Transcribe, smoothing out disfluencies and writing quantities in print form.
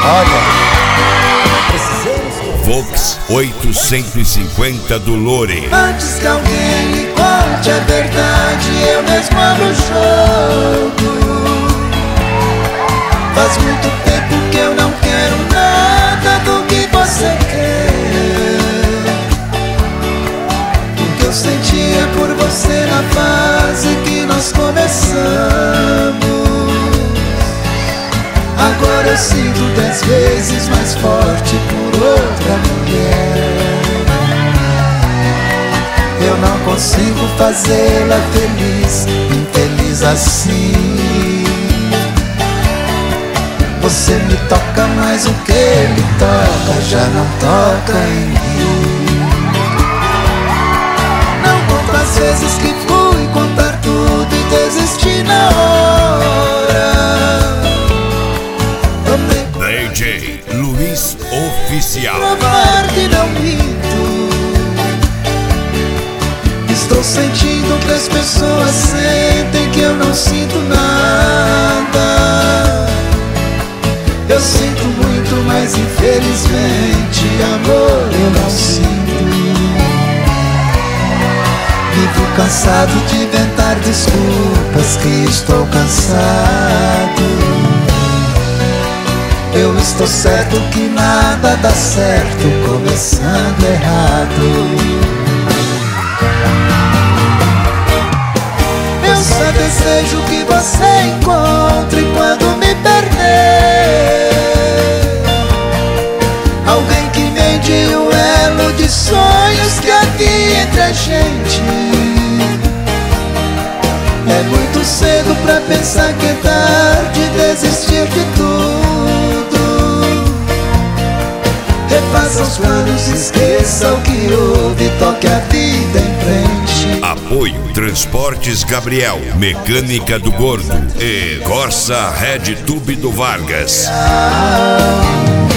Olha, precisamos. Vox 850 do Lore. Antes que alguém me conte a verdade, eu mesmo abro o jogo. Faz muito tempo que eu não quero nada do que você quer. O que eu sentia por você na fase que nós começamos, agora eu sinto 10 vezes mais forte por outra mulher. Eu não consigo fazê-la feliz, infeliz assim. Você me toca, mas o que ele toca já não toca em mim. Não conto as vezes que fui contar tudo e desisti na hora. DJ Luiz Oficial. Provar que não minto. Estou sentindo que as pessoas sentem que eu não sinto nada. Eu sinto muito, mas infelizmente amor eu não sinto. Vivo cansado de inventar desculpas que estou cansado. Eu estou certo que nada dá certo começando errado. Eu só desejo que você encontre quando me perder alguém que mede o elo de sonhos que havia entre a gente. É muito cedo pra pensar que é tarde desistir de tudo. Refaça os planos, esqueça o que houve, toque a vida em frente. Apoio Transportes Gabriel, Mecânica do Gordo e Corsa Red Tube do Vargas.